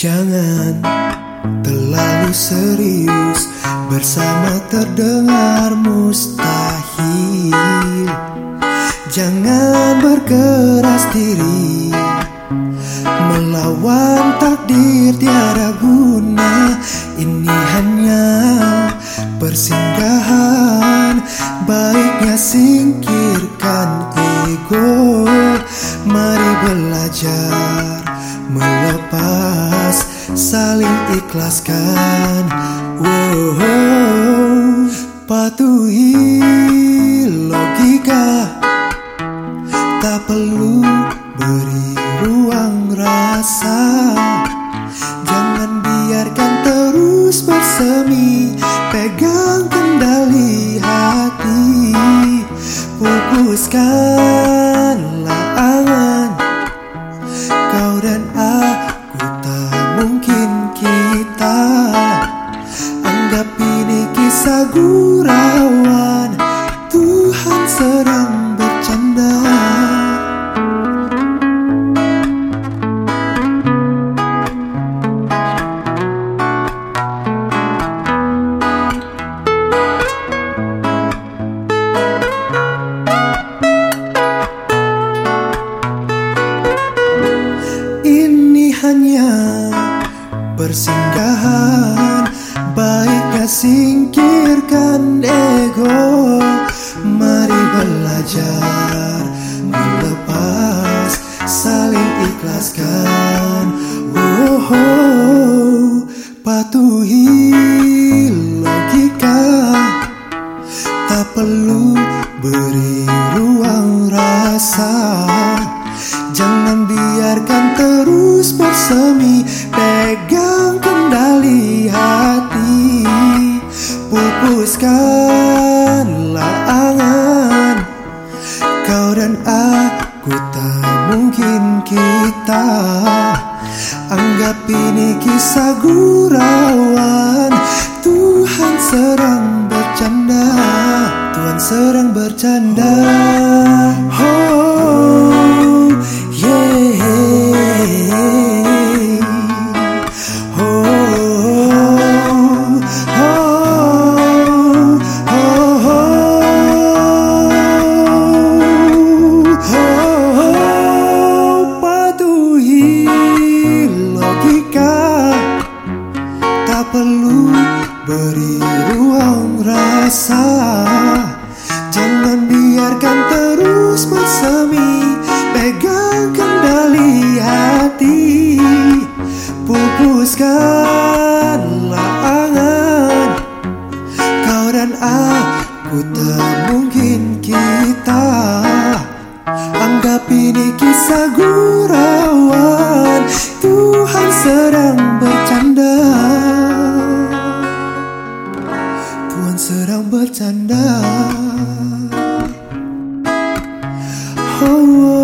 Jangan terlalu serius, bersama terdengar mustahil. Jangan berkeras diri, melawan takdir tiada guna. Ini hanya persinggahan, baiknya singkirkan ego. Mari belajar melepas, saling ikhlaskan. Patuhi logika, tak perlu beri ruang rasa. Jangan biarkan terus bersemi, pegang kendali hati. Pupuskanlah angan, kau dan aku tak mungkin kita. Anggap ini kisah gurauan, Tuhan sedang bercanda. Ini hanya persinggahan, baiknya singkirkan ego. Mari belajar melepas, saling ikhlaskan. Patuhi logika, tak perlu beri ruang rasa. Jangan biarkan terus bersemi, pegang kendali hati. Pupuskanlah angan, kau dan aku tak mungkin kita. Anggap ini kisah gurauan, Tuhan sedang bercanda. Tuhan sedang bercanda. Tak perlu beri ruang rasa. Jangan biarkan terus bersemi, pegang kendali hati. Pupuskanlah angan, kau dan aku tak mungkin kita. Anggap ini kisah gurauan, Tuhan sedang bercanda. Tuhan sedang bercanda.